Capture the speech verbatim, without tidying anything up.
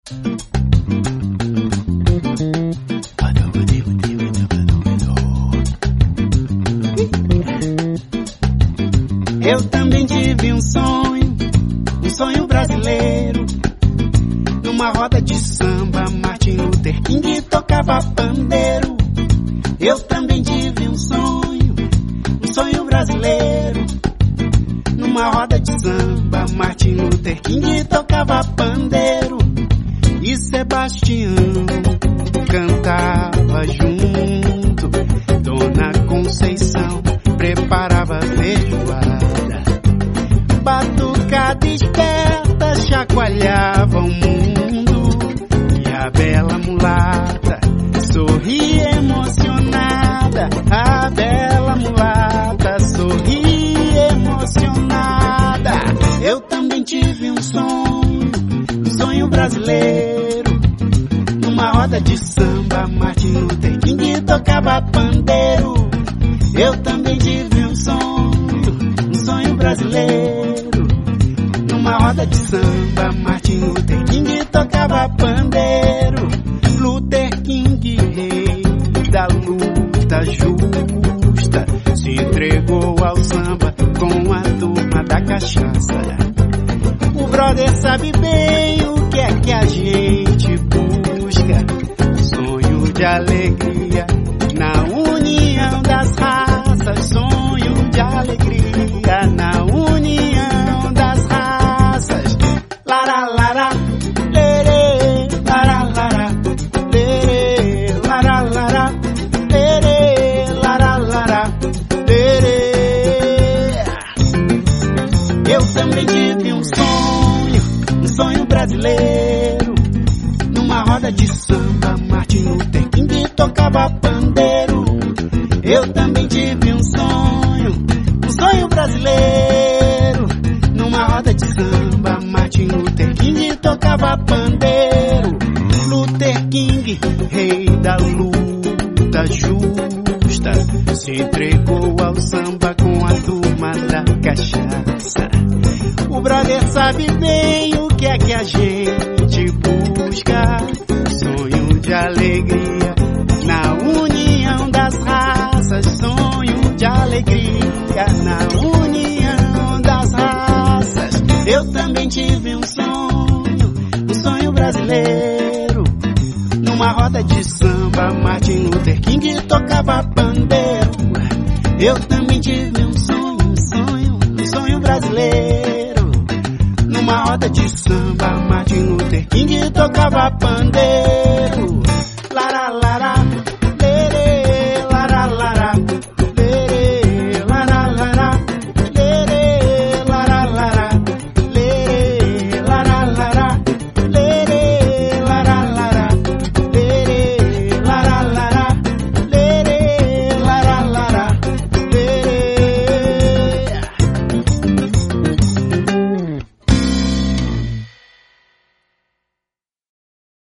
Eu também tive um sonho, um sonho brasileiro. Numa roda de samba, Martin Luther King tocava pandeiro. Eu também tive um sonho, um sonho brasileiro. Numa roda de samba, Martin Luther King tocava pandeiro. E Sebastião cantava junto. Dona Conceição preparava feijoada. Batucada esperta chacoalhava o mundo. E a bela mulata sorria emocionada. A bela mulata sorria emocionada. Eu também tive um sonho, um sonho brasileiro. Numa roda de samba, Martin Luther King tocava pandeiro. Eu também tive um sonho, um sonho brasileiro. Numa roda de samba, Martin Luther King tocava pandeiro. Luther King, rei da luta justa, se entregou ao samba com a turma da cachaça. O brother sabe bem o que é que a gente busca. Sonho de alegria na união das raças. Sonho de alegria na união das raças. Lara, lara, lere, lara, lara, lere, lara, lara, lere, lara, lara, lere. Eu também tive um sonho, um sonho brasileiro. Numa roda de samba, Martin Luther King tocava pandeiro. Eu também tive um sonho, um sonho brasileiro. Numa roda de samba, Martin Luther King tocava pandeiro. Luther King, rei da luta justa, se entregou ao samba com a turma da cachaça. O brother sabe bem o que é que a gente busca. Sonho de alegria na união das raças. Sonho de alegria na união das raças. Eu também tive um sonho, um sonho brasileiro. Numa roda de samba, Martin Luther King tocava pandeiro. Eu também tive um sonho, um sonho, um sonho brasileiro. Numa roda de samba, Martin Luther King tocava pandeiro.